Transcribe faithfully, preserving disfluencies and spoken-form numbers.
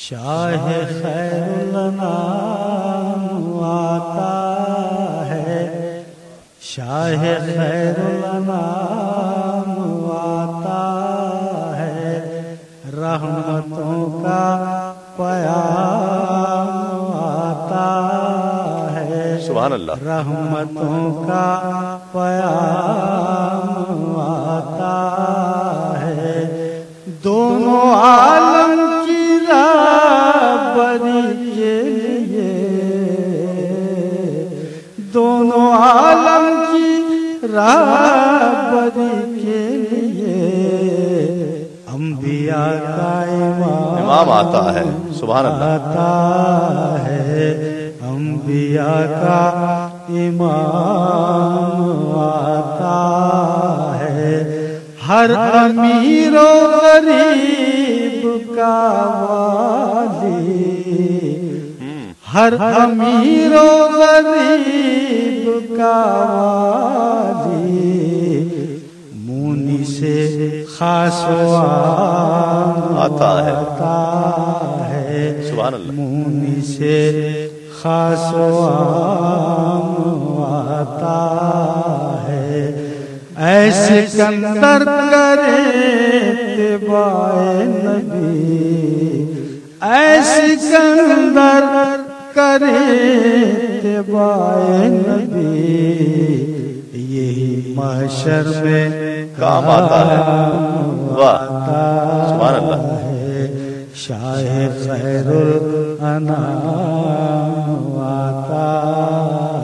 شاہ خیر الانام آتا ہے، شاہ خیر الانام آتا ہے، رحمتوں کا پیام آتا ہے، سبحان اللہ، رحمتوں کا پیام آتا ہے، دونوں عالم کی رہبری کے لیے، دونوں عالم کی رہبری کے لیے انبیاء کا امام آتا ہے، سبحان اللہ، آتا ہے، انبیاء کا امام آتا ہے، ہر امیر و غریب کا والی، ہر امیر و غریب کا والی، مونی سے خاص آتا ہے، آتا ہے، سبحان اللہ، مونی سے خاص آتا ہے، ایسے سکندر کرے اتباع نبی، ایسے سکندر کرے اتباع نبی، یہی محشر میں کام آتا ہے، واہ سبحان اللہ، شاہ خیر الانام آتا